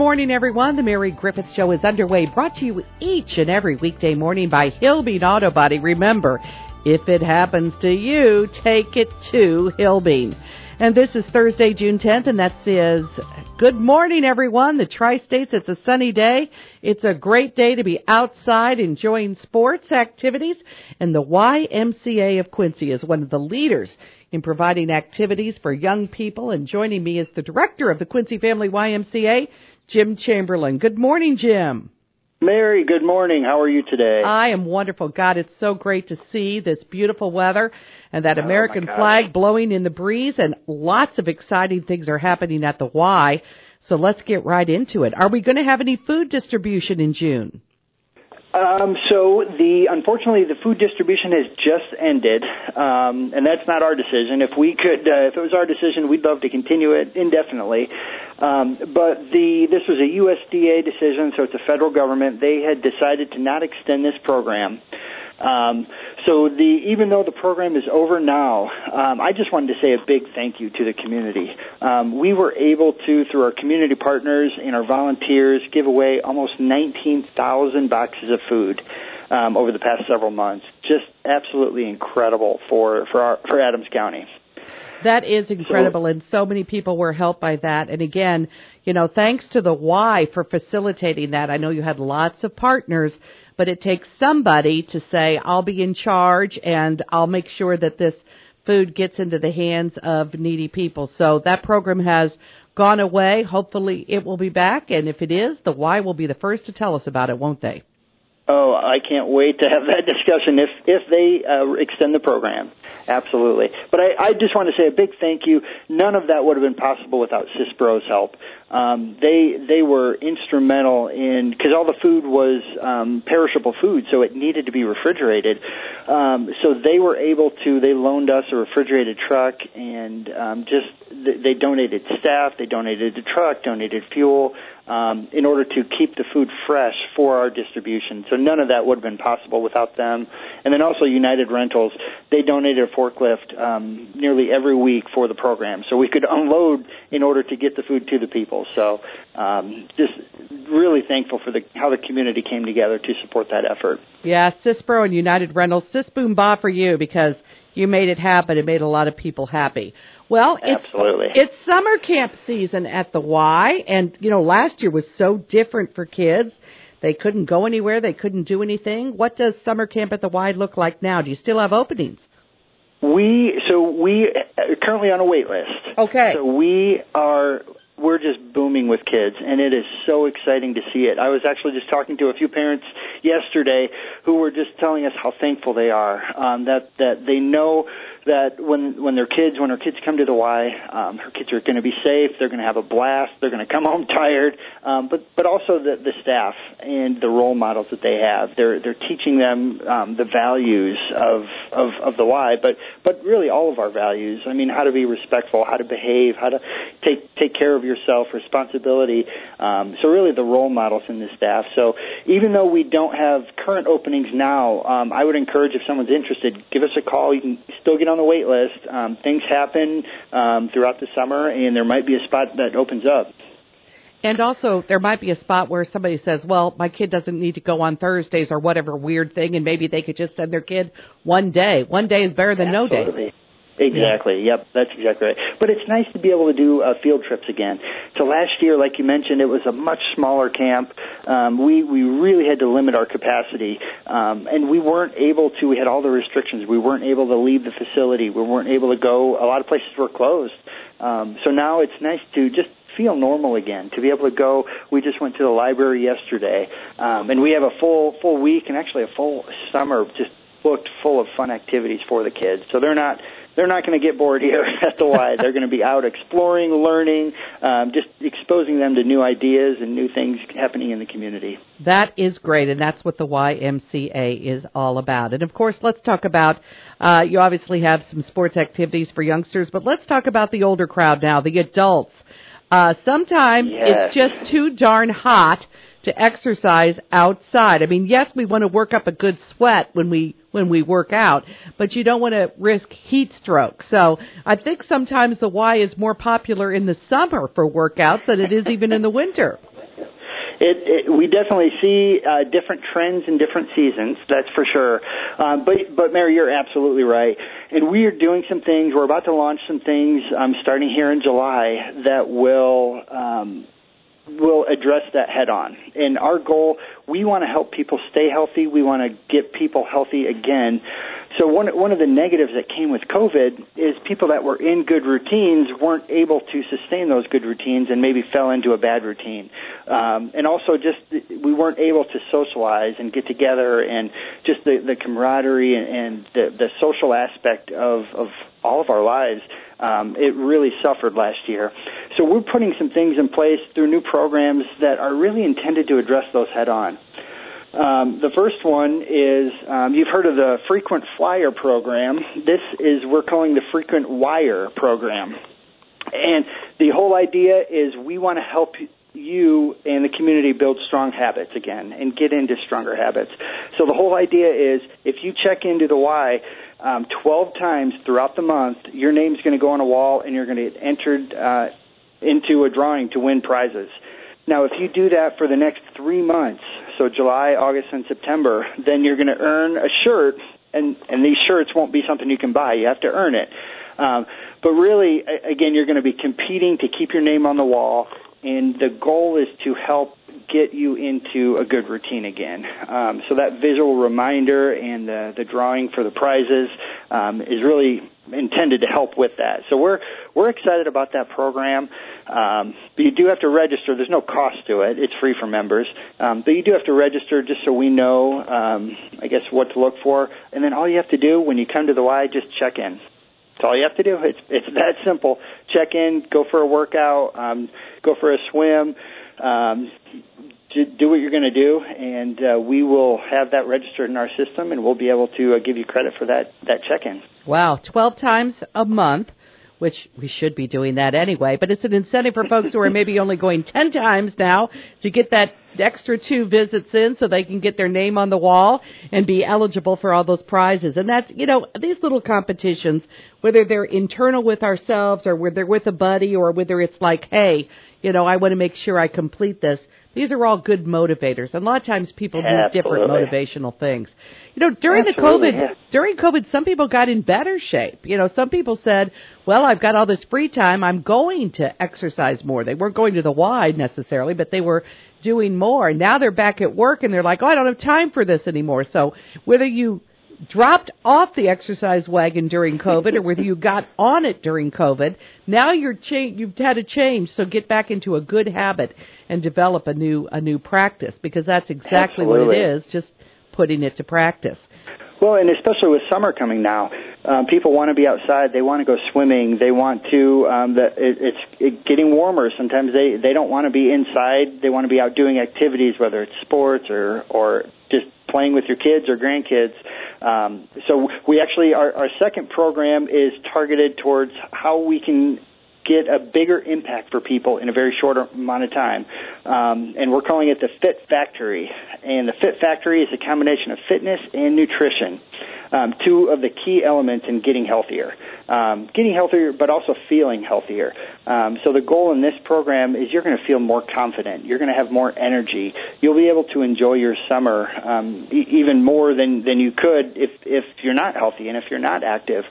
morning, everyone. The Mary Griffith Show is underway, brought to you each and every weekday morning by Hillbean Auto Body. Remember, if it happens to you, take it to Hillbean. And this is Thursday, June 10th, and that is good morning, everyone. The Tri-States, it's a sunny day. It's a great day to be outside enjoying sports activities. And the YMCA of Quincy is one of the leaders in providing activities for young people. And joining me is the director of the Quincy Family YMCA, Jim Chamberlain. Good morning, Jim. Mary, good morning. How are you today? I am wonderful. God, it's so great to see this beautiful weather and that American flag blowing in the breeze, and lots of exciting things are happening at the Y. So let's get right into it. Are we going to have any food distribution in June? Unfortunately, the food distribution has just ended, and that's not our decision. If it was our decision, we'd love to continue it indefinitely. This was a USDA decision, so it's a federal government. They had decided to not extend this program. Even though the program is over now, I just wanted to say a big thank you to the community. We were able to, through our community partners and our volunteers, give away almost 19,000 boxes of food over the past several months. Just absolutely incredible for Adams County. That is incredible, and so many people were helped by that. And again, thanks to the Y for facilitating that. I know you had lots of partners, but it takes somebody to say, I'll be in charge and I'll make sure that this food gets into the hands of needy people. So that program has gone away. Hopefully it will be back. And if it is, the Y will be the first to tell us about it, won't they? Oh, I can't wait to have that discussion if they extend the program. Absolutely. But I just want to say a big thank you. None of that would have been possible without CISPRO's help. They were instrumental because all the food was perishable food, so it needed to be refrigerated. So they were able to. They loaned us a refrigerated truck, and they donated staff, they donated the truck, donated fuel. In order to keep the food fresh for our distribution. So none of that would have been possible without them. And then also United Rentals, they donated a forklift nearly every week for the program. So we could unload in order to get the food to the people. So just really thankful for how the community came together to support that effort. Yeah, CISPRO and United Rentals, sis boom ba for you, because you made it happen. It made a lot of people happy. Well, it's summer camp season at the Y, and, last year was so different for kids. They couldn't go anywhere. They couldn't do anything. What does summer camp at the Y look like now? Do you still have openings? We are currently on a wait list. Okay. So we're just booming with kids, and it is so exciting to see it. I was actually just talking to a few parents yesterday who were just telling us how thankful they are, that they know that when our kids come to the Y, her kids are going to be safe, they're going to have a blast, they're going to come home tired, but also the staff and the role models that they have. They're teaching them the values of the Y, but really all of our values. I mean, how to be respectful, how to behave, how to take care of yourself, responsibility. So really the role models in the staff. So even though we don't have current openings now, I would encourage, if someone's interested, give us a call. You can still get on the wait list. Things happen throughout the summer, and there might be a spot that opens up. And also, there might be a spot where somebody says, well, my kid doesn't need to go on Thursdays or whatever weird thing, and maybe they could just send their kid one day. One day is better than Absolutely. No day. Exactly. Yep, that's exactly right. But it's nice to be able to do field trips again. So last year, like you mentioned, it was a much smaller camp. We really had to limit our capacity, and we weren't able to. We had all the restrictions. We weren't able to leave the facility. We weren't able to go. A lot of places were closed. So now it's nice to just feel normal again, to be able to go. We just went to the library yesterday, and we have a full week and actually a full summer just booked full of fun activities for the kids. So they're not going to get bored here at the Y. They're going to be out exploring, learning, just exposing them to new ideas and new things happening in the community. That is great, and that's what the YMCA is all about. And, of course, let's talk about, you obviously have some sports activities for youngsters, but let's talk about the older crowd now, the adults. Sometimes It's just too darn hot to exercise outside. I mean, yes, we want to work up a good sweat when we work out, but you don't want to risk heat stroke. So I think sometimes the Y is more popular in the summer for workouts than it is even in the winter. We definitely see different trends in different seasons, that's for sure. But Mary, you're absolutely right. And we are doing some things. We're about to launch some things starting here in July that will address that head on. And our goal, we want to help people stay healthy. We want to get people healthy again. So one of the negatives that came with COVID is people that were in good routines weren't able to sustain those good routines and maybe fell into a bad routine. And also just we weren't able to socialize and get together, and just the camaraderie and the social aspect of all of our lives. It really suffered last year. So we're putting some things in place through new programs that are really intended to address those head on. The first one is, you've heard of the Frequent Flyer program. We're calling the Frequent Wire program. And the whole idea is we want to help you and the community build strong habits again and get into stronger habits. So the whole idea is if you check into the Y 12 times throughout the month, your name's going to go on a wall and you're going to get entered into a drawing to win prizes. Now, if you do that for the next 3 months, so July, August, and September, then you're going to earn a shirt, and these shirts won't be something you can buy. You have to earn it. But really, again, you're going to be competing to keep your name on the wall, and the goal is to help get you into a good routine again. So that visual reminder and the drawing for the prizes is really intended to help with that. So we're excited about that program. But you do have to register. There's no cost to it. It's free for members. But you do have to register just so we know, I guess, what to look for. And then all you have to do when you come to the Y, just check in. That's all you have to do. It's that simple. Check in, go for a workout, go for a swim, do what you're going to do, and we will have that registered in our system, and we'll be able to give you credit for that check-in. Wow, 12 times a month, which we should be doing that anyway, but it's an incentive for folks who are maybe only going 10 times now to get that extra 2 visits in so they can get their name on the wall and be eligible for all those prizes. And that's, these little competitions, whether they're internal with ourselves or whether they're with a buddy or whether it's like, hey, I want to make sure I complete this. These are all good motivators. And a lot of times people do different motivational things. During COVID, some people got in better shape. Some people said, well, I've got all this free time. I'm going to exercise more. They weren't going to the Y necessarily, but they were doing more. Now they're back at work and they're like, I don't have time for this anymore. So whether you dropped off the exercise wagon during COVID or whether you got on it during COVID, now you've had a change. So get back into a good habit and develop a new practice, because that's exactly what it is, just putting it to practice. Well, and especially with summer coming now, people want to be outside. They want to go swimming. They want to. It's getting warmer. Sometimes they don't want to be inside. They want to be out doing activities, whether it's sports or just playing with your kids or grandkids. So we actually our second program is targeted towards how we can get a bigger impact for people in a very short amount of time. And we're calling it the Fit Factory. And the Fit Factory is a combination of fitness and nutrition, 2 of the key elements in getting healthier. Getting healthier, but also feeling healthier. So the goal in this program is you're going to feel more confident. You're going to have more energy. You'll be able to enjoy your summer even more than you could if you're not healthy and if you're not active.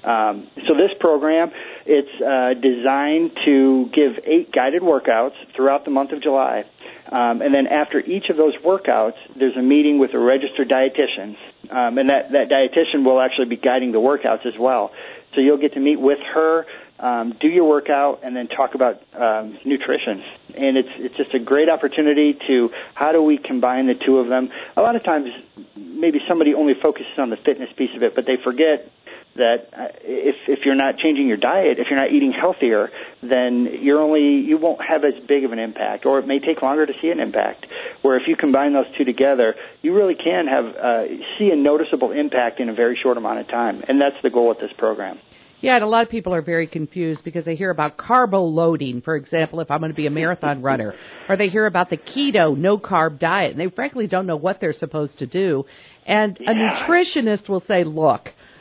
So this program, it's designed to give 8 guided workouts throughout the month of July. And then after each of those workouts, there's a meeting with a registered dietitian. And that dietitian will actually be guiding the workouts as well. So you'll get to meet with her, do your workout, and then talk about nutrition. And it's just a great opportunity to how do we combine the 2 of them. A lot of times maybe somebody only focuses on the fitness piece of it, but they forget that if you're not changing your diet, if you're not eating healthier, then you won't have as big of an impact, or it may take longer to see an impact. Where if you combine those 2 together, you really can see a noticeable impact in a very short amount of time, and that's the goal with this program. Yeah, and a lot of people are very confused because they hear about carbo loading, for example, if I'm going to be a marathon runner, or they hear about the keto, no-carb diet, and they frankly don't know what they're supposed to do. And a nutritionist will say, look,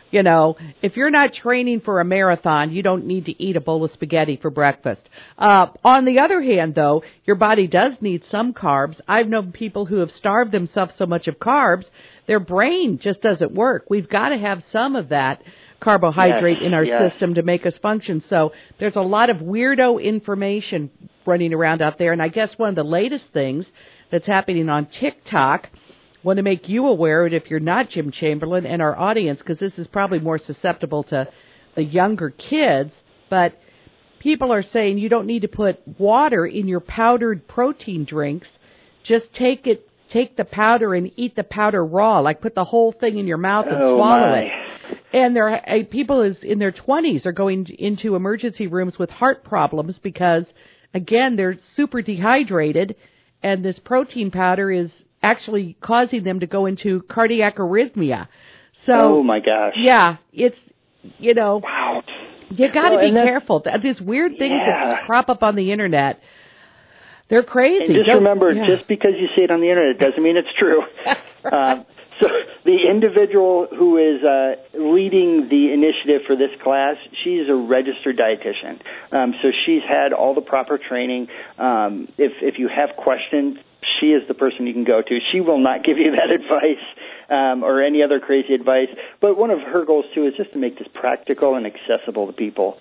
You know, if you're not training for a marathon, you don't need to eat a bowl of spaghetti for breakfast. On the other hand, though, your body does need some carbs. I've known people who have starved themselves so much of carbs, their brain just doesn't work. We've got to have some of that carbohydrate in our system to make us function. So there's a lot of weirdo information running around out there. And I guess one of the latest things that's happening on TikTok, want to make you aware of it if you're not Jim Chamberlain and our audience, because this is probably more susceptible to the younger kids, but people are saying you don't need to put water in your powdered protein drinks. Just take the powder and eat the powder raw, like put the whole thing in your mouth and swallow it. And there are people in their 20s are going into emergency rooms with heart problems because, again, they're super dehydrated, and this protein powder is actually causing them to go into cardiac arrhythmia. So, oh my gosh. Yeah, it's, wow. You got to be careful. These weird things that just crop up on the internet, they're crazy. And just remember, just because you see it on the internet doesn't mean it's true. That's right. So the individual who is leading the initiative for this class, she's a registered dietitian. So she's had all the proper training. If you have questions, she is the person you can go to. She will not give you that advice or any other crazy advice. But one of her goals, too, is just to make this practical and accessible to people.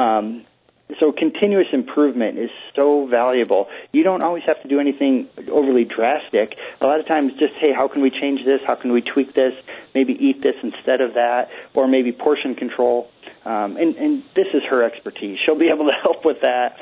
So continuous improvement is so valuable. You don't always have to do anything overly drastic. A lot of times just, hey, how can we change this? How can we tweak this? Maybe eat this instead of that, or maybe portion control. And this is her expertise. She'll be able to help with that.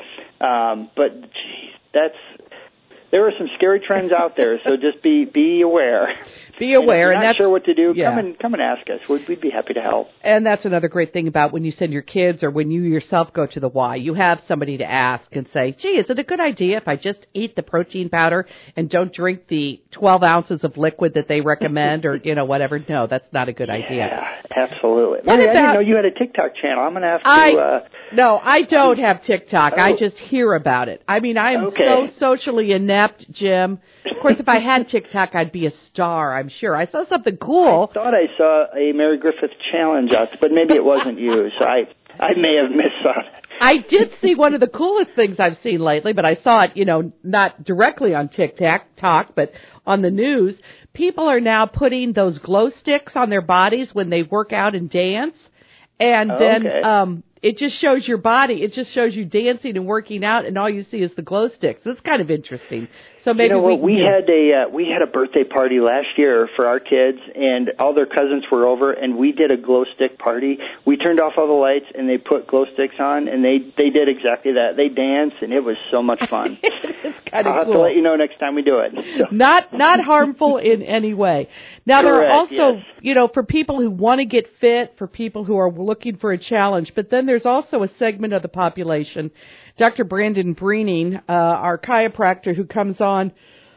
But geez, there are some scary trends out there, so just be aware. Be aware. And if you're not sure what to do, yeah. come and ask us. We'd be happy to help. And that's another great thing about when you send your kids or when you yourself go to the Y, you have somebody to ask and say, gee, is it a good idea if I just eat the protein powder and don't drink the 12 ounces of liquid that they recommend or, whatever? No, that's not a good idea. Yeah, absolutely. Mary, I didn't know you had a TikTok channel. I'm going to have to... No, I don't have TikTok. I just hear about it. I mean, I am so socially inept, Jim. Of course, if I had TikTok, I'd be a star, I'm sure. I saw something cool. I thought I saw a Mary Griffith challenge out, but maybe it wasn't you, so I may have missed on it. I did see one of the coolest things I've seen lately, but I saw it, not directly on TikTok, but on the news. People are now putting those glow sticks on their bodies when they work out and dance, and then it just shows your body. It just shows you dancing and working out, and all you see is the glow sticks. It's kind of interesting. So maybe we had a birthday party last year for our kids, and all their cousins were over, and we did a glow stick party. We turned off all the lights, and they put glow sticks on, and they did exactly that. They danced, and it was so much fun. It's kind of cool. I'll have to let you know next time we do it. So. Not harmful in any way. Now, there are also, for people who want to get fit, for people who are looking for a challenge, but then there's also a segment of the population. Dr. Brandon Breening, our chiropractor who comes on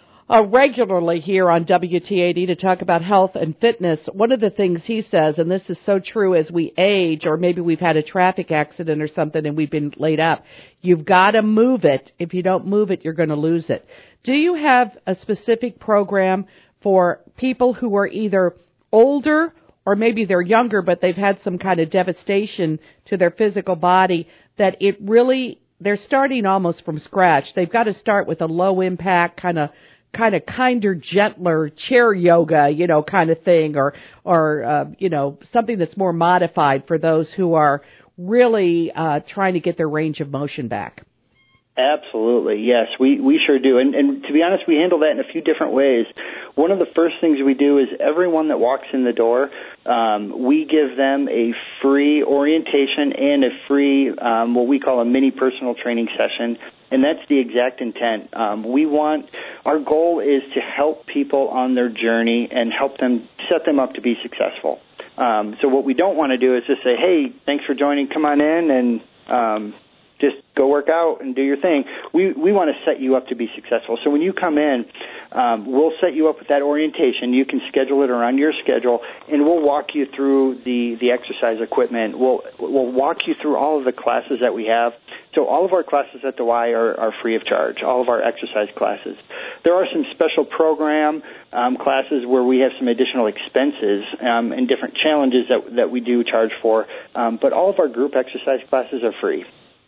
regularly here on WTAD to talk about health and fitness, one of the things he says, and this is so true as we age, or maybe we've had a traffic accident or something and we've been laid up, you've got to move it. If you don't move it, you're going to lose it. Do you have a specific program for people who are either older or maybe they're younger, but they've had some kind of devastation to their physical body that it really... They're starting almost from scratch. They've got to start with a low impact, kind of kinder, gentler chair yoga, kind of thing, or something that's more modified for those who are really trying to get their range of motion back. Absolutely, yes, we sure do. And to be honest, we handle that in a few different ways. One of the first things we do is everyone that walks in the door, we give them a free orientation and a free, what we call a mini personal training session, and that's the exact intent. Our goal is to help people on their journey and help them, set them up to be successful. So what we don't want to do is just say, hey, thanks for joining, come on in, and just go work out and do your thing. We want to set you up to be successful. So when you come in, we'll set you up with that orientation. You can schedule it around your schedule, and we'll walk you through the exercise equipment. We'll walk you through all of the classes that we have. So all of our classes at the Y are free of charge, all of our exercise classes. There are some special program classes where we have some additional expenses and different challenges that we do charge for, but all of our group exercise classes are free.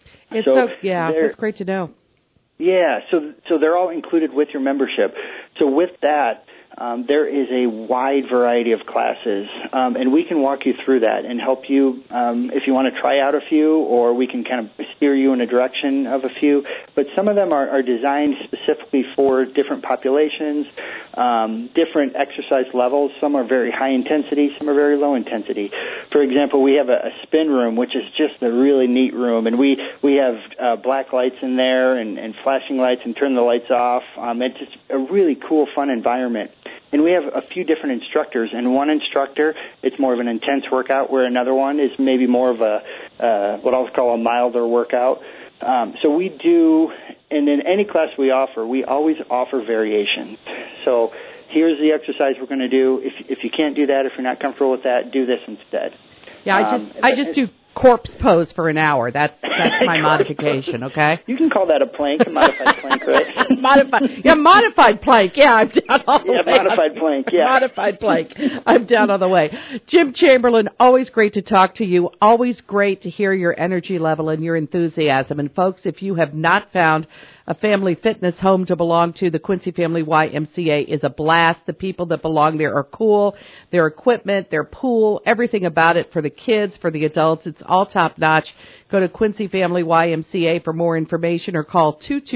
That's great to know. Yeah, so they're all included with your membership. So with that, there is a wide variety of classes, and we can walk you through that and help you if you want to try out a few, or we can kind of steer you in a direction of a few. But some of them are designed specifically for different populations, different exercise levels. Some are very high intensity, some are very low intensity. For example, we have a spin room, which is just a really neat room, and we have black lights in there and flashing lights and turn the lights off. It's just a really cool, fun environment. And we have a few different instructors. And one instructor, it's more of an intense workout, where another one is maybe more of a what I'll call a milder workout. So we do, and in any class we always offer variations. So here's the exercise we're going to do. If you can't do that, if you're not comfortable with that, do this instead. Yeah, I just do corpse pose for an hour. That's my modification, okay? You can call that a plank, a modified plank, right? Modified plank. Yeah, I'm down all the way. Modified plank, yeah. Modified plank. I'm down all the way. Jim Chamberlain, always great to talk to you. Always great to hear your energy level and your enthusiasm. And folks, if you have not found a family fitness home to belong to, the Quincy Family YMCA is a blast. The people that belong there are cool. Their equipment, their pool, everything about it for the kids, for the adults, it's all top notch. Go to Quincy Family YMCA for more information or call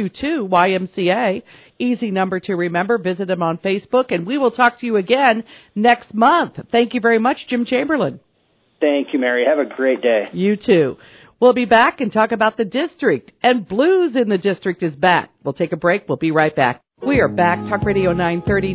222-YMCA. Easy number to remember. Visit them on Facebook, and we will talk to you again next month. Thank you very much, Jim Chamberlain. Thank you, Mary. Have a great day. You too. We'll be back and talk about the district, and Blues in the District is back. We'll take a break. We'll be right back. We are back. Talk Radio 930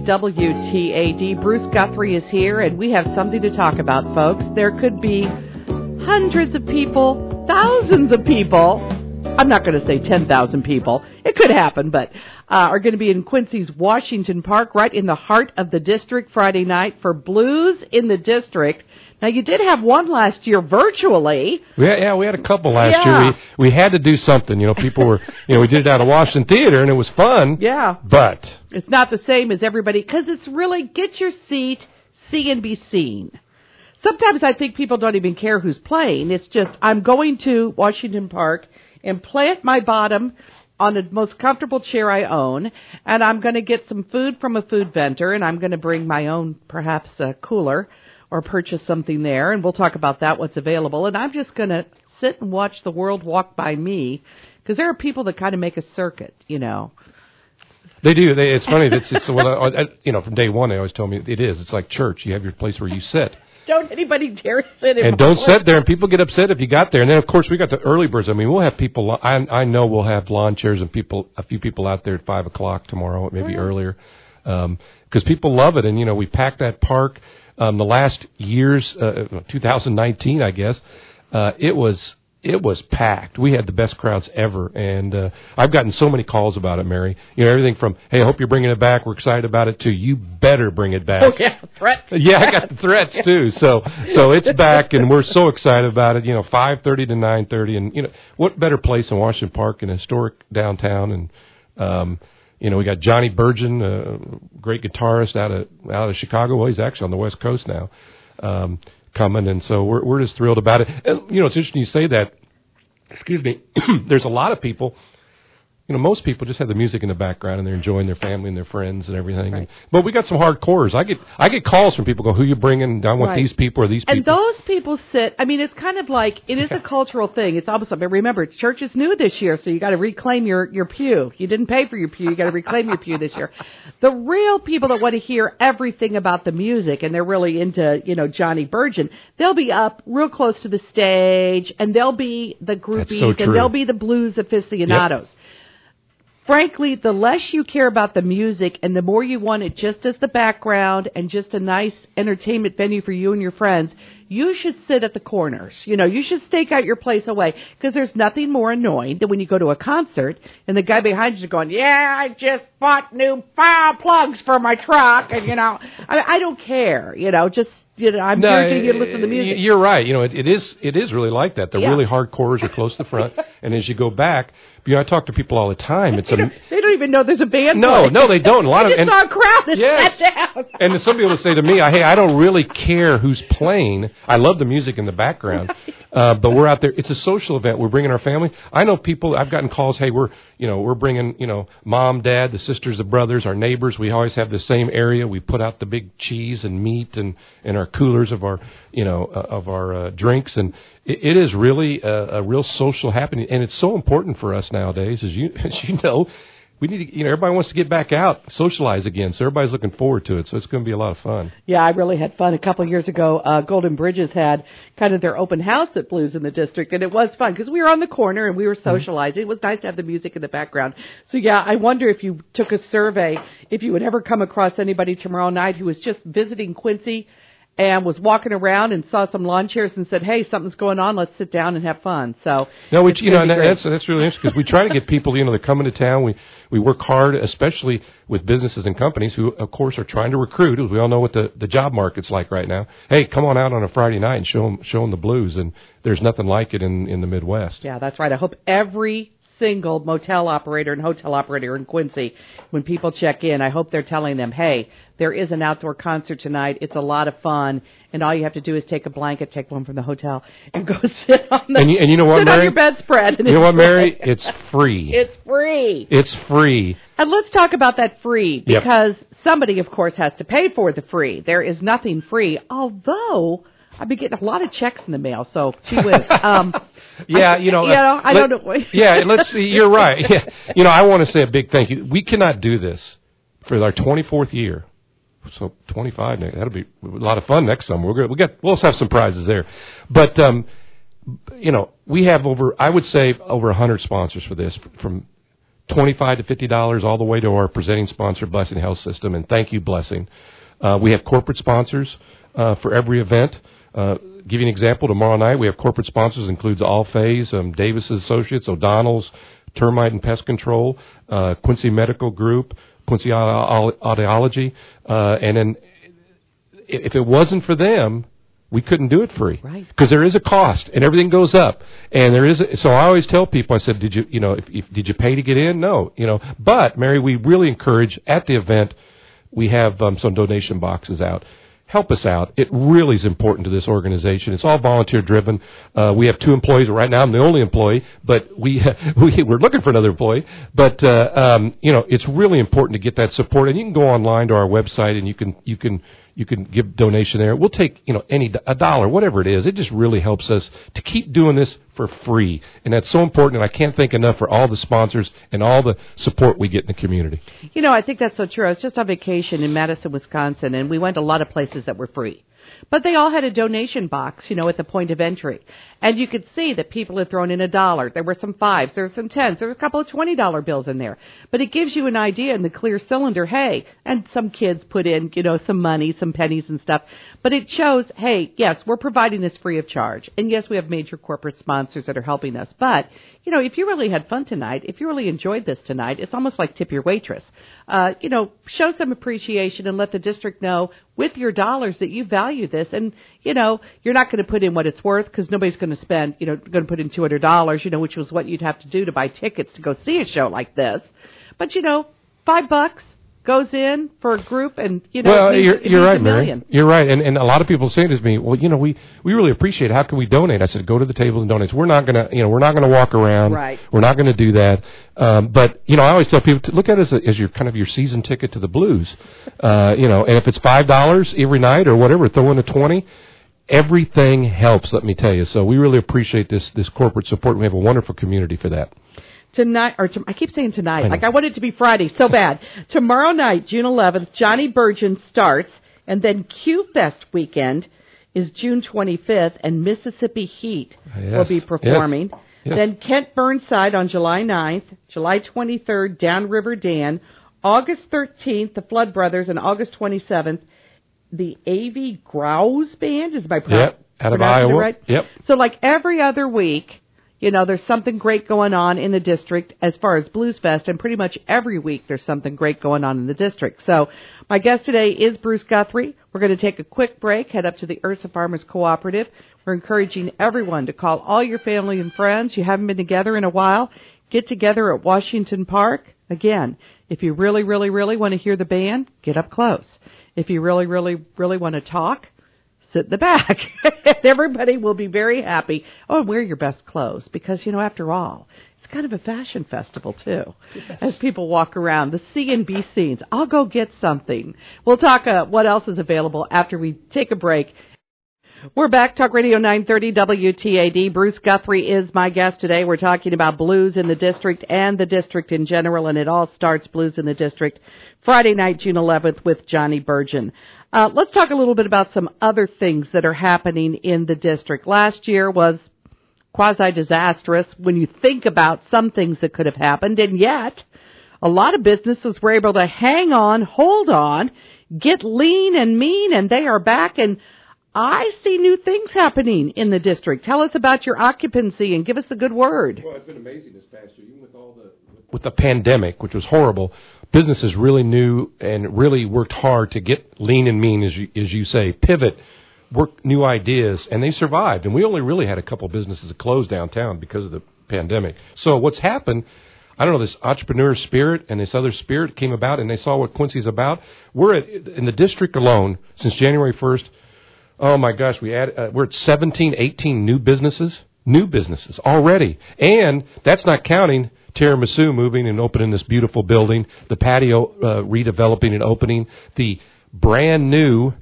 WTAD. Bruce Guthrie is here, and we have something to talk about, folks. There could be hundreds of people, thousands of people. I'm not going to say 10,000 people. It could happen, but are going to be in Quincy's Washington Park, right in the heart of the district, Friday night for Blues in the District. Now, you did have one last year virtually. Yeah, we had a couple last year. We had to do something. People were, we did it out of Washington Theater, and it was fun. Yeah. But it's not the same as everybody, because it's really get your seat, see and be seen. Sometimes I think people don't even care who's playing. It's just, I'm going to Washington Park and plant my bottom on the most comfortable chair I own, and I'm going to get some food from a food vendor, and I'm going to bring my own, perhaps, cooler, or purchase something there, and we'll talk about that, what's available. And I'm just going to sit and watch the world walk by me, because there are people that kind of make a circuit, They do. It's funny. It's from day one, they always told me it is. It's like church. You have your place where you sit. Don't anybody dare sit in. And don't sit there, and people get upset if you got there. And then, of course, we got the early birds. I mean, we'll have people. I know we'll have lawn chairs and a few people out there at 5 o'clock tomorrow, maybe earlier, because people love it. And we packed that park. The last year's 2019, I guess, it was packed. We had the best crowds ever, and I've gotten so many calls about it, Mary. Everything from, hey, I hope you're bringing it back, we're excited about it, to you better bring it back. Oh, yeah, threats. Yeah, I got the threats, too. So it's back, and we're so excited about it, 5:30 to 9:30, and, what better place than Washington Park, in a historic downtown, and, we got Johnny Burgeon, a great guitarist out of Chicago. Well, he's actually on the West Coast now, coming, and so we're just thrilled about it. And it's interesting you say that. Excuse me. There's a lot of people. Most people just have the music in the background and they're enjoying their family and their friends and everything. Right. But we got some hardcores. I get calls from people. Go, who you bringing? I want these people or these people. And those people sit. I mean, it's kind of like it is a cultural thing. It's almost. But remember, church is new this year, so you got to reclaim your pew. You didn't pay for your pew. You got to reclaim your pew this year. The real people that want to hear everything about the music and they're really into Johnny Burgeon, they'll be up real close to the stage, and they'll be the groupies, and they'll be the blues aficionados. Yep. Frankly, the less you care about the music and the more you want it just as the background and just a nice entertainment venue for you and your friends, you should sit at the corners. You should stake out your place away, because there's nothing more annoying than when you go to a concert and the guy behind you is going, yeah, I just bought new plugs for my truck. And, I don't care, just, I'm urging you to listen to music. You're right. It is really like that. The really hardcores are close to the front. And as you go back, I talk to people all the time. They don't even know there's a band. No, they don't. A lot of saw a crowd and sat down. And some people say to me, "Hey, I don't really care who's playing. I love the music in the background, but we're out there. It's a social event. We're bringing our family. I know people. I've gotten calls. Hey, we're bringing mom, dad, the sisters, the brothers, our neighbors. We always have the same area. We put out the big cheese and meat and our coolers of our drinks, and it is really a real social happening, and it's so important for us nowadays, as you know. We need to, everybody wants to get back out, socialize again, so everybody's looking forward to it, so it's going to be a lot of fun. Yeah, I really had fun. A couple of years ago, Golden Bridges had kind of their open house at Blues in the District, and it was fun because we were on the corner and we were socializing. It was nice to have the music in the background. So, yeah, I wonder if you took a survey, if you would ever come across anybody tomorrow night who was just visiting Quincy and was walking around and saw some lawn chairs and said, hey, something's going on, let's sit down and have fun. So no, that's really interesting, because we try to get people, they're coming to town. We work hard, especially with businesses and companies who, of course, are trying to recruit. We all know what the job market's like right now. Hey, come on out on a Friday night and show them the blues, and there's nothing like it in the Midwest. Yeah, that's right. I hope every single motel operator and hotel operator in Quincy, when people check in, I hope they're telling them, hey, there is an outdoor concert tonight. It's a lot of fun, and all you have to do is take a blanket, take one from the hotel, and go sit on and you know what, sit Mary? On your bedspread. You know what, Mary? It's free. It's free. It's free. And let's talk about that free, because somebody, of course, has to pay for the free. There is nothing free, although I've been getting a lot of checks in the mail, so gee whiz. Yeah, I don't know. Yeah, let's see. You're right. Yeah, I want to say a big thank you. We cannot do this for our 24th year. So 25 next. That'll be a lot of fun next summer. We'll have some prizes there. But we have I would say over 100 sponsors for this, from $25 to $50 all the way to our presenting sponsor, Blessing Health System, and thank you, Blessing. We have corporate sponsors for every event. Give you an example. Tomorrow night we have corporate sponsors, includes All Phase, Davis Associates, O'Donnell's, Termite and Pest Control, Quincy Medical Group, Quincy Audiology, and then if it wasn't for them, we couldn't do it free, right? Because there is a cost, and everything goes up, and there is. So I always tell people, I said, did you pay to get in? No, But Mary, we really encourage at the event. We have some donation boxes out. Help us out. It really is important to this organization. It's all volunteer driven. We have 2 employees right now. I'm the only employee, but we're looking for another employee. But it's really important to get that support. And you can go online to our website and you can give donation there. We'll take a dollar, whatever it is. It just really helps us to keep doing this for free, and that's so important. And I can't thank enough for all the sponsors and all the support we get in the community. I think that's so true. I was just on vacation in Madison, Wisconsin, and we went to a lot of places that were free. But they all had a donation box, at the point of entry. And you could see that people had thrown in $1. There were some 5s, there were some 10s, there were a couple of $20 bills in there. But it gives you an idea in the clear cylinder, hey, and some kids put in, some money, some pennies and stuff. But it shows, hey, yes, we're providing this free of charge. And yes, we have major corporate sponsors that are helping us. But, if you really had fun tonight, if you really enjoyed this tonight, it's almost like tip your waitress. Show some appreciation and let the district know with your dollars that you value this. And, you're not going to put in what it's worth, because nobody's going to spend, going to put in $200, which was what you'd have to do to buy tickets to go see a show like this. But, $5 goes in for a group, and well, you're right, Mary. You're right, and a lot of people say to me, well, we really appreciate it. How can we donate? I said, go to the tables and donate. We're not gonna walk around. Right. We're not gonna do that. But I always tell people to look at it as your kind of your season ticket to the blues. And if it's $5 every night or whatever, throw in a 20. Everything helps. Let me tell you. So we really appreciate this corporate support. We have a wonderful community for that. Tonight, I keep saying tonight, like I want it to be Friday so bad. Tomorrow night, June 11th, Johnny Burgeon starts, and then Q-Fest weekend is June 25th, and Mississippi Heat will be performing. Yes. Then Kent Burnside on July 9th, July 23rd, Downriver Dan, August 13th, the Flood Brothers, and August 27th, the A.V. Grouse Band is my Out of Iowa. Right? Yep. So like every other week, you know, there's something great going on in the district as far as Blues Fest, and pretty much every week there's something great going on in the district. So my guest today is Bruce Guthrie. We're going to take a quick break, head up to the Ursa Farmers Cooperative. We're encouraging everyone to call all your family and friends. You haven't been together in a while. Get together at Washington Park. Again, if you really, really, really want to hear the band, get up close. If you really, really, really want to talk, sit in the back. Everybody will be very happy. Oh, and wear your best clothes because, you know, after all, it's kind of a fashion festival, too, as people walk around. The C&B scenes. I'll go get something. We'll talk what else is available after we take a break. We're back, Talk Radio 930 WTAD. Bruce Guthrie is my guest today. We're talking about blues in the district and the district in general, and it all starts Blues in the District Friday night, June 11th, with Johnny Burgin. Let's talk a little bit about some other things that are happening in the district. Last year was quasi-disastrous when you think about some things that could have happened, and yet a lot of businesses were able to hang on, hold on, get lean and mean, and they are back, and I see new things happening in the district. Tell us about your occupancy and give us the good word. Well, it's been amazing this past year, even with the pandemic, which was horrible. Businesses really knew and really worked hard to get lean and mean, as you say, pivot, work new ideas, and they survived. And we only really had a couple businesses that closed downtown because of the pandemic. So what's happened, I don't know, this entrepreneur spirit and this other spirit came about, and they saw what Quincy's about. We're in the district alone since January 1st. Oh, my gosh, we're at 17, 18 new businesses already. And that's not counting Tiramisu moving and opening this beautiful building, the patio redeveloping and opening, the brand new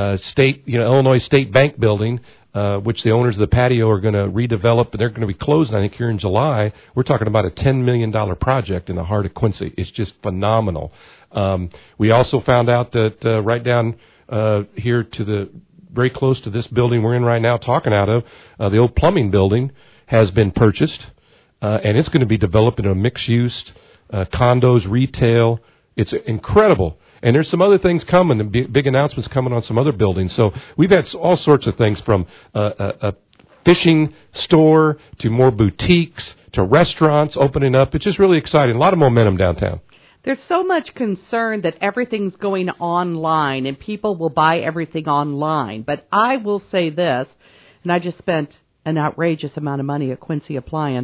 Illinois State Bank building, which the owners of the patio are going to redevelop, and they're going to be closing, I think, here in July. We're talking about a $10 million project in the heart of Quincy. It's just phenomenal. We also found out that right down here very close to this building we're in right now, talking out of, the old plumbing building has been purchased, and it's going to be developed into a mixed-use, condos, retail. It's incredible. And there's some other things coming, and big announcements coming on some other buildings. So we've had all sorts of things, from a fishing store to more boutiques to restaurants opening up. It's just really exciting. A lot of momentum downtown. There's so much concern that everything's going online and people will buy everything online. But I will say this, and I just spent an outrageous amount of money at Quincy Appliance.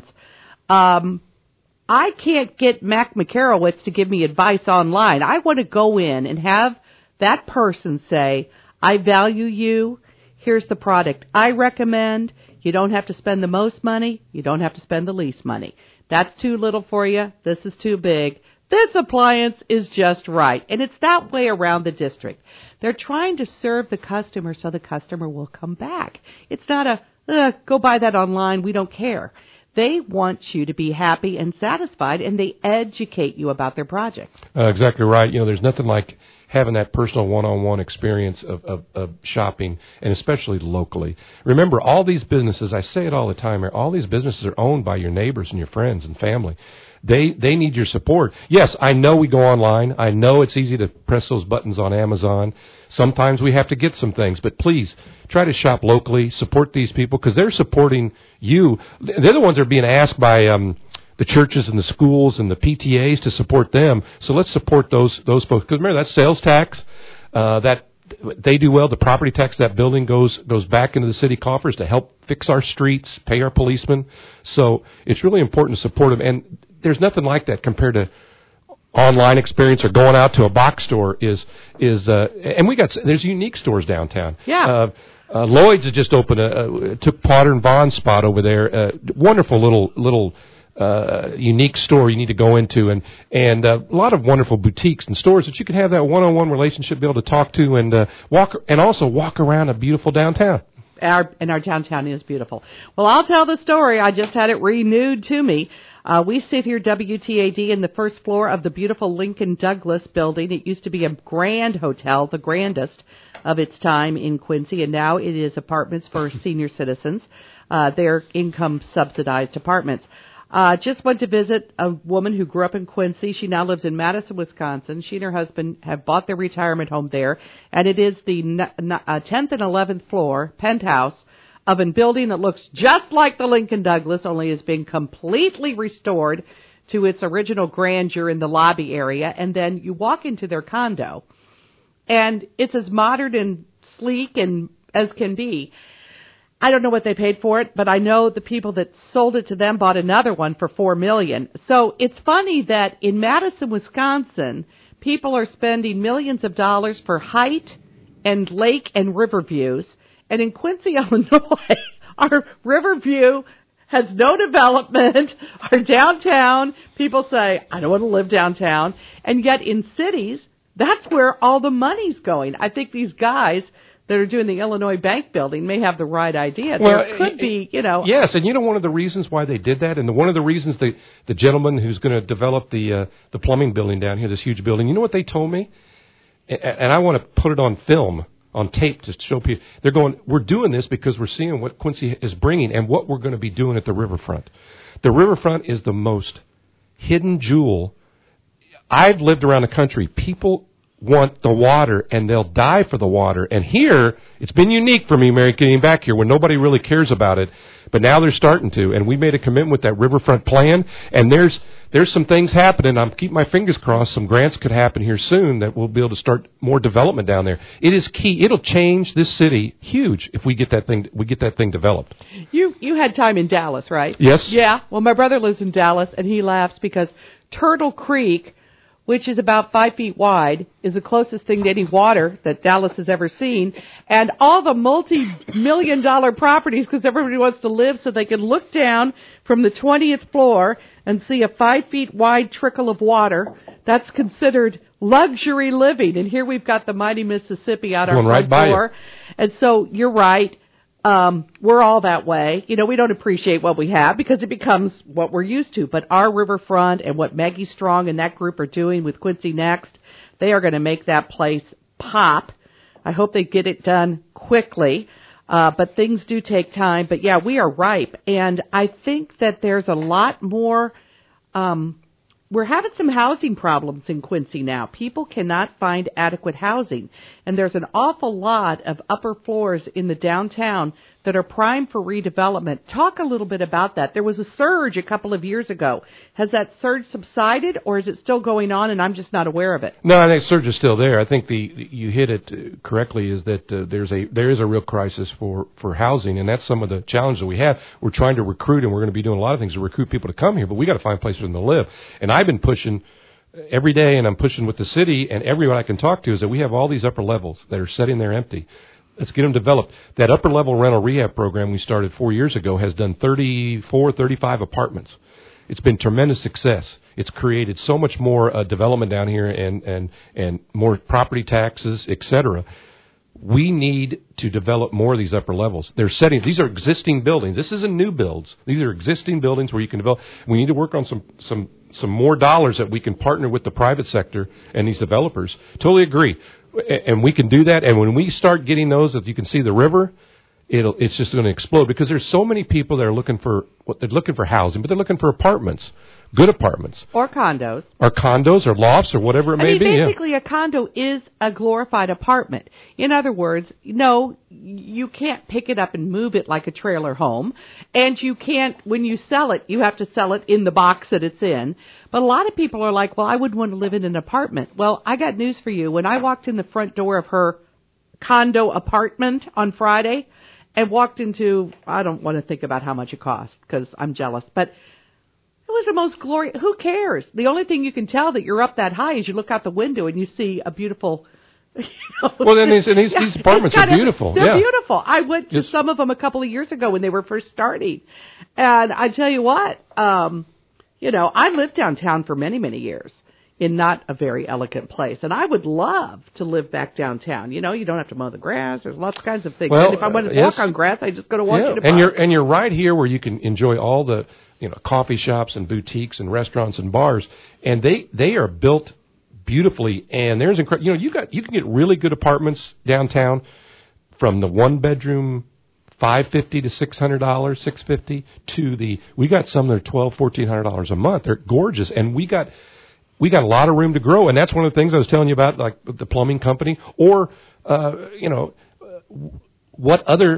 I can't get Mac McCarowitz to give me advice online. I want to go in and have that person say, I value you. Here's the product I recommend. You don't have to spend the most money. You don't have to spend the least money. That's too little for you. This is too big. This appliance is just right. And it's that way around the district. They're trying to serve the customer so the customer will come back. It's not go buy that online, we don't care. They want you to be happy and satisfied, and they educate you about their projects. Exactly right. You know, there's nothing like having that personal one-on-one experience of shopping, and especially locally. Remember, all these businesses, I say it all the time here, all these businesses are owned by your neighbors and your friends and family. They need your support. Yes, I know we go online. I know it's easy to press those buttons on Amazon. Sometimes we have to get some things, but please try to shop locally, support these people, because they're supporting you. They're the ones that are being asked by the churches and the schools and the PTAs to support them. So let's support those folks. Because remember, that's sales tax. That they do well. The property tax of that building goes back into the city coffers to help fix our streets, pay our policemen. So it's really important to support them. And there's nothing like that compared to online experience or going out to a box store and there's unique stores downtown. Yeah. Lloyd's has just opened took Potter and Vaughn's spot over there. Wonderful little unique store you need to go into, and a lot of wonderful boutiques and stores that you can have that one-on-one relationship, be able to talk to, and also walk around a beautiful downtown. Our downtown is beautiful. Well, I'll tell the story. I just had it renewed to me. We sit here, WTAD, in the first floor of the beautiful Lincoln Douglas building. It used to be a grand hotel, the grandest of its time in Quincy, and now it is apartments for senior citizens. They're income-subsidized apartments. Just went to visit a woman who grew up in Quincy. She now lives in Madison, Wisconsin. She and her husband have bought their retirement home there, and it is the 10th and 11th floor penthouse of a building that looks just like the Lincoln Douglas, only has been completely restored to its original grandeur in the lobby area. And then you walk into their condo, and it's as modern and sleek and as can be. I don't know what they paid for it, but I know the people that sold it to them bought another one for $4 million. So it's funny that in Madison, Wisconsin, people are spending millions of dollars for height and lake and river views. And in Quincy, Illinois, our river view has no development. Our downtown, people say, I don't want to live downtown. And yet in cities, that's where all the money's going. I think these guys that are doing the Illinois Bank building may have the right idea. Well, there could be, Yes, and one of the reasons why they did that, and one of the reasons the gentleman who's going to develop the plumbing building down here, this huge building, you know what they told me? And I want to put it on film, on tape to show people. They're going, we're doing this because we're seeing what Quincy is bringing and what we're going to be doing at the riverfront. The riverfront is the most hidden jewel. I've lived around the country. People want the water, and they'll die for the water. And here, it's been unique for me, Mary, getting back here when nobody really cares about it. But now they're starting to, and we made a commitment with that riverfront plan. And there's some things happening. I'm keeping my fingers crossed. Some grants could happen here soon that we'll be able to start more development down there. It is key. It'll change this city huge if we get that thing developed. You had time in Dallas, right? Yes. Yeah. Well, my brother lives in Dallas, and he laughs because Turtle Creek, which is about 5 feet wide, is the closest thing to any water that Dallas has ever seen. And all the multi-million-dollar properties, because everybody wants to live so they can look down from the 20th floor and see a 5 feet wide trickle of water. That's considered luxury living. And here we've got the mighty Mississippi out our front door. And so you're right. We're all that way. We don't appreciate what we have because it becomes what we're used to. But our riverfront and what Maggie Strong and that group are doing with Quincy Next, they are going to make that place pop. I hope they get it done quickly. But things do take time. But yeah, we are ripe. And I think that there's a lot more, we're having some housing problems in Quincy now. People cannot find adequate housing. And there's an awful lot of upper floors in the downtown that are primed for redevelopment. Talk a little bit about that. There was a surge a couple of years ago. Has that surge subsided, or is it still going on and I'm just not aware of it? No, I think surge is still there. I think you hit it correctly, is that there is a real crisis for housing, and that's some of the challenges that we have. We're trying to recruit, and we're going to be doing a lot of things to recruit people to come here, but we got to find places for them to live. And I've been pushing every day, and I'm pushing with the city, and everyone I can talk to is that we have all these upper levels that are sitting there empty. Let's get them developed. That upper level rental rehab program we started 4 years ago has done 35 apartments. It's been tremendous success. It's created so much more development down here and more property taxes, et cetera. We need to develop more of these upper levels. These are existing buildings. This isn't new builds. These are existing buildings where you can develop. We need to work on some more dollars that we can partner with the private sector and these developers. Totally agree. And we can do that. And when we start getting those, if you can see the river, it's just going to explode, because there's so many people that are looking for housing, but they're looking for apartments, good apartments, or condos, or lofts, or whatever it may be. Basically, a condo is a glorified apartment. In other words, no, you can't pick it up and move it like a trailer home, and you can't, when you sell it, you have to sell it in the box that it's in. But a lot of people are like, well, I wouldn't want to live in an apartment. Well, I got news for you. When I walked in the front door of her condo apartment on Friday and walked into, I don't want to think about how much it cost because I'm jealous, but it was the most glorious. Who cares? The only thing you can tell that you're up that high is you look out the window and you see a beautiful. Well, then these apartments are beautiful. They're beautiful. I went to some of them a couple of years ago when they were first starting, and I tell you what, I lived downtown for many, many years in not a very elegant place, and I would love to live back downtown. You don't have to mow the grass. There's lots of kinds of things. Well, and if I want to walk on grass, I just go to Washington Park. And you're right here where you can enjoy all the coffee shops and boutiques and restaurants and bars, and they are built beautifully. And there's incredible. You can get really good apartments downtown from the one bedroom $550 to $600, $650 to we got some that are $1,200-$1,400 a month. They're gorgeous, and we got a lot of room to grow. And that's one of the things I was telling you about, like the plumbing company, or what other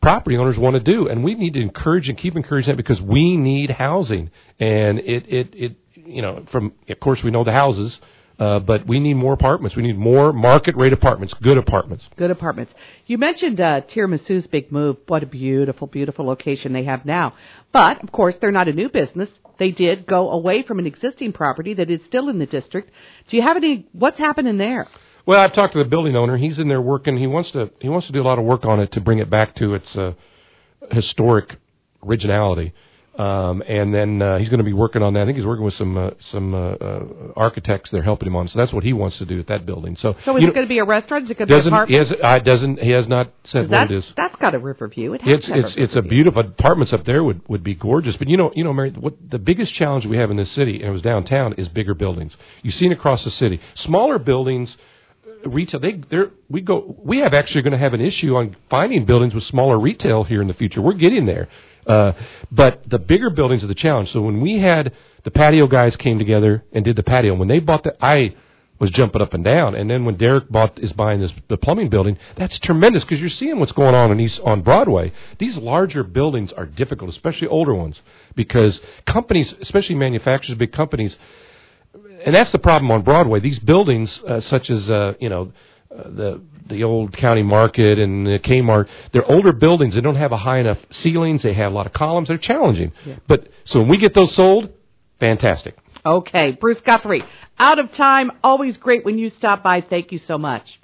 property owners want to do, and we need to encourage and keep encouraging that because we need housing, and it of course we know the houses. But we need more apartments. We need more market rate apartments, good apartments. Good apartments. You mentioned Tiramisu's big move. What a beautiful, beautiful location they have now. But, of course, they're not a new business. They did go away from an existing property that is still in the district. Do you have what's happening there? Well, I've talked to the building owner. He's in there working. He wants to do a lot of work on it to bring it back to its historic originality. And then he's going to be working on that. I think he's working with some architects. They're helping him on. So that's what he wants to do at that building. So is it going to be a restaurant? Is it going to be an apartment? He has not said what it is. That's got a river view. It's a beautiful apartments up there would be gorgeous. But you know, Mary, what the biggest challenge we have in this city, and it was downtown, is bigger buildings. You've seen across the city, smaller buildings. Retail, we have actually going to have an issue on finding buildings with smaller retail here in the future. We're getting there. But the bigger buildings are the challenge. So when we had the patio guys came together and did the patio, when they bought I was jumping up and down. And then when Derek is buying the plumbing building, that's tremendous because you're seeing what's going on Broadway. These larger buildings are difficult, especially older ones, because companies, especially manufacturers, big companies, and that's the problem on Broadway. These buildings, such as the old County Market and the Kmart, they're older buildings. They don't have a high enough ceilings. They have a lot of columns. They're challenging. Yeah. But so when we get those sold, fantastic. Okay, Bruce Guthrie, out of time. Always great when you stop by. Thank you so much.